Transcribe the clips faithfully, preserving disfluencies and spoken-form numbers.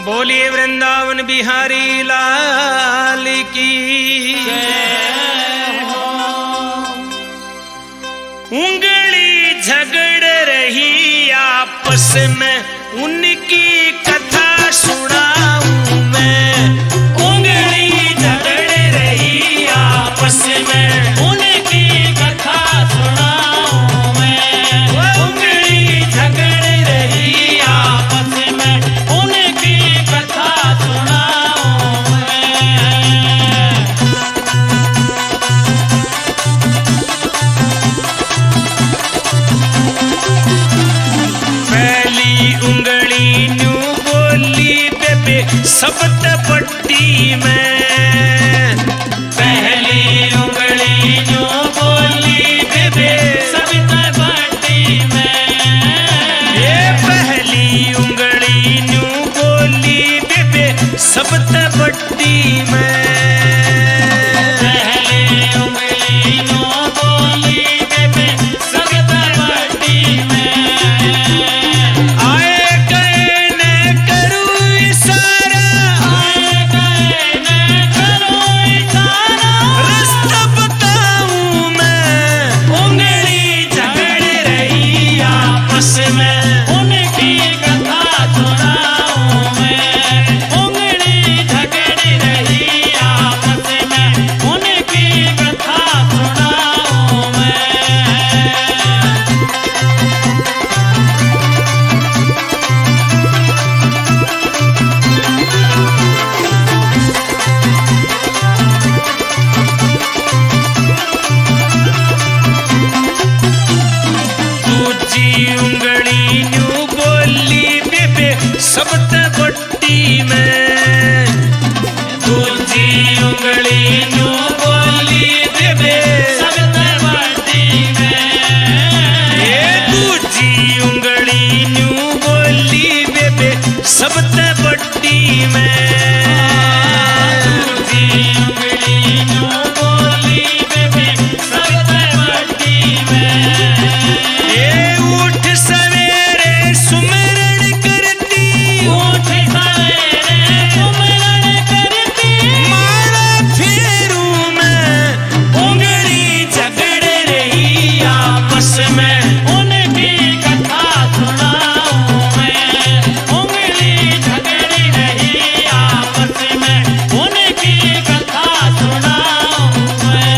बोलिए वृंदावन बिहारी लाल की। उंगली झगड़ रही आपस में, उनकी कथा सुनाऊं मैं। उंगली झगड़ रही आपस में, उनकी कथा सुनाऊं मैं। उंगली झगड़ रही आपस में, उनकी कथा सुनाऊं मैं। पहली उंगली न्यू बोली बेबे शब्द पट्टी में। पहली उंगली न्यू बोली बेबे शब्द पट्टी में। ये पहली उंगली न्यू बोली बेबे शब्द पट्टी में। पहली उंगली न्यू बोली बेबे शब्द पट्टी में। शब्द पट्टी में। दूसरी उंगली न्यू बोली बेबे शब्द पट्टी में। ये दूसरी उंगली न्यू बोली बेबे शब्द पट्टी में। दूसरी उंगली न्यू बोली बेबे शब्द पट्टी में। ये उठ सवेरे सुमरण करती, उठ सवेरे सुमरण करती, माला फेरू मैं। उंगली झगड़ रही आपस में, उनकी कथा सुनाऊं मैं। उंगली झगड़ रही आपस में, उनकी कथा सुनाऊं मैं।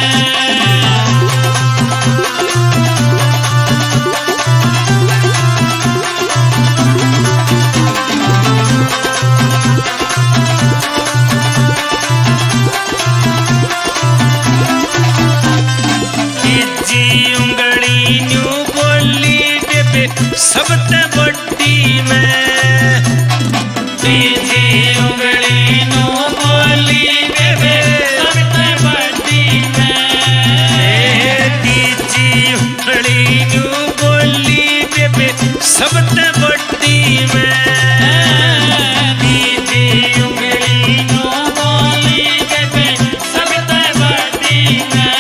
तीसरी उंगली न्यू बोली बेबे शब्द पट्टी में। तीसरी उंगली न्यू बोली बेबे शब्द पट्टी में। तीसरी उंगली न्यू बोली बेबे शब्द पट्टी में। तीसरी उंगली न्यू बोली बेबे शब्द पट्टी में।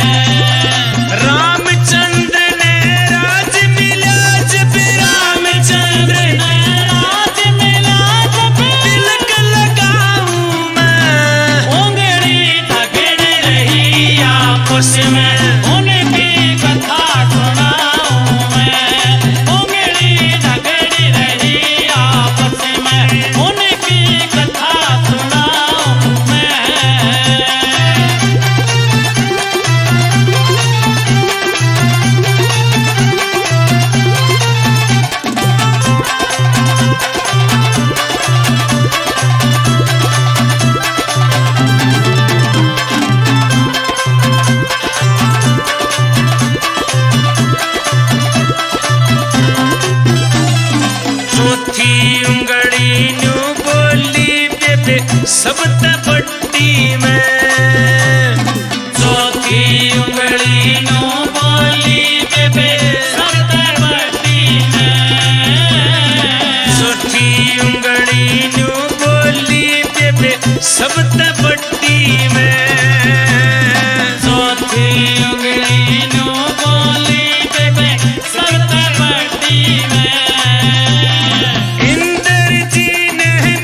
रामचंद्र ने राज मिला जब, रामचंद्र ने राज मिला जब, तिलक लगाऊं मैं। उंगली झगड़ रही आपस में, उनकी कथा सुनाऊं मैं। उंगली झगड़ रही आपस में, उनकी कथा सुनाऊं मैं। चौथी उंगली न्यू बोली बेबे शब्द पट्टी में। चौथी उंगली न्यू बोली बेबे शब्द पट्टी में। चौथी उंगली न्यू बोली बेबे शब्द पट्टी में। चौथी उंगली न्यू बोली बेबे शब्द पट्टी में। इंद्र जी ने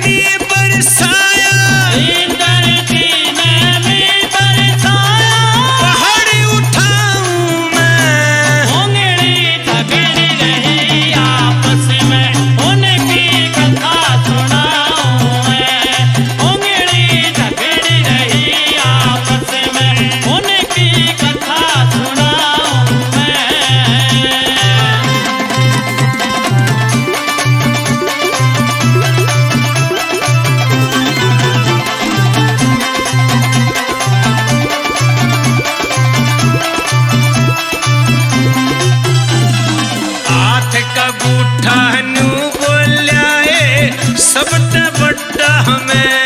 का बूठा नू बोलिया है सबटा बट्टा हमें